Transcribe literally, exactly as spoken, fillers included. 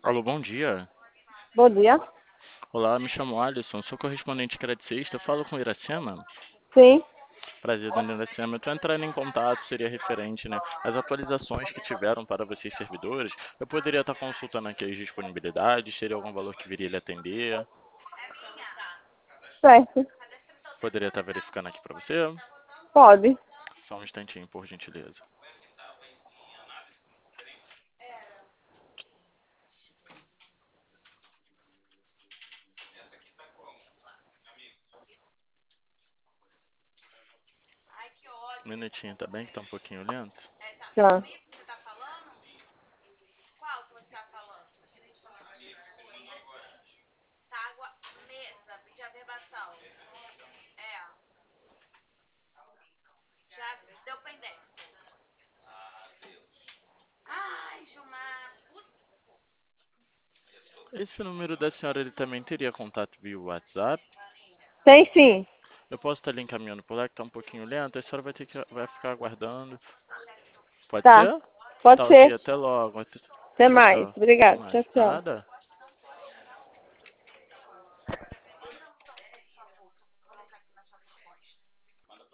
Alô, bom dia. Bom dia. Olá, me chamo Alisson, sou correspondente credicista. Eu falo com Iracema. Sim, Prazer, dona Iracema. Eu estou entrando em contato, seria referente, né, às atualizações que tiveram para vocês servidores. Eu poderia estar consultando aqui as disponibilidades, seria algum valor que viria lhe atender. certo. Poderia estar verificando aqui para você. Pode. Só um instantinho, por gentileza. Um minutinho, tá bem? Que tá um pouquinho lento. Tá. Esse número da senhora, ele também teria contato via WhatsApp? Tem sim. Eu posso estar lhe encaminhando por lá, que tá um pouquinho lento. A senhora vai ter que vai ficar aguardando. Pode Tá. ser? Pode Tá ok, ser. até logo. Até Tchau, mais. tchau. Até Obrigada. Tchau, mais. tchau. Nada.